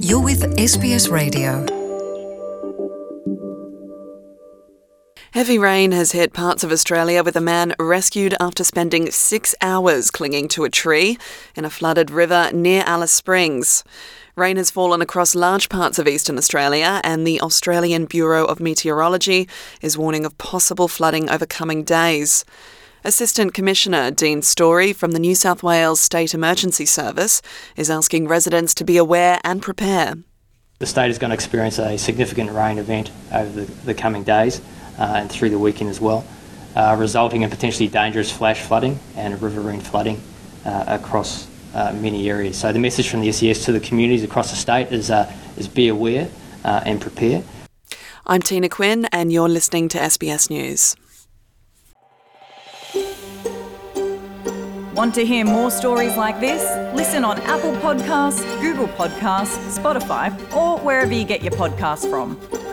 You're with SBS Radio. Heavy rain has hit parts of Australia with a man rescued after spending 6 hours clinging to a tree in a flooded river near Alice Springs. Rain has fallen across large parts of eastern Australia, and the Australian Bureau of Meteorology is warning of possible flooding over coming days. Assistant Commissioner Dean Story from the New South Wales State Emergency Service is asking residents to be aware and prepare. The state is going to experience a significant rain event over the coming days and through the weekend as well, resulting in potentially dangerous flash flooding and riverine flooding across many areas. So the message from the SES to the communities across the state is be aware and prepare. I'm Tina Quinn and you're listening to SBS News. Want to hear more stories like this? Listen on Apple Podcasts, Google Podcasts, Spotify, or wherever you get your podcasts from.